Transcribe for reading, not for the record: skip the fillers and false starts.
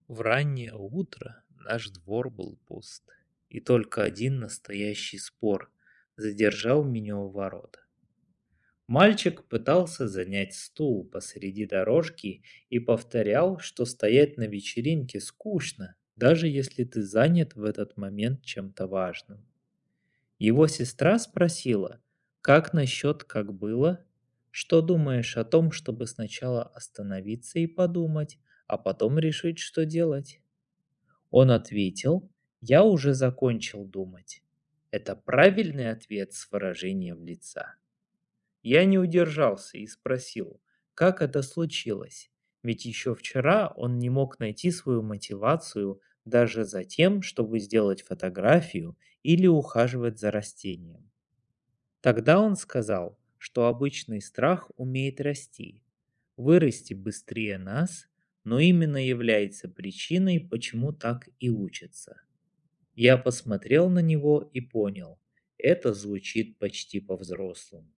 В раннее утро наш двор был пуст, и только один настоящий спор задержал меня у ворот. Мальчик пытался занять стул посреди дорожки и повторял, что стоять на вечеринке скучно, даже если ты занят в этот момент чем-то важным. Его сестра спросила, как насчет «как было?» Что думаешь о том, чтобы сначала остановиться и подумать, а потом решить, что делать? Он ответил, я уже закончил думать. Это правильный ответ с выражением лица. Я не удержался и спросил, как это случилось, ведь еще вчера он не мог найти свою мотивацию даже за тем, чтобы сделать фотографию или ухаживать за растением. Тогда он сказал, что обычный страх умеет расти, вырасти быстрее нас, но именно является причиной, почему так и учится. Я посмотрел на него и понял, это звучит почти по-взрослому.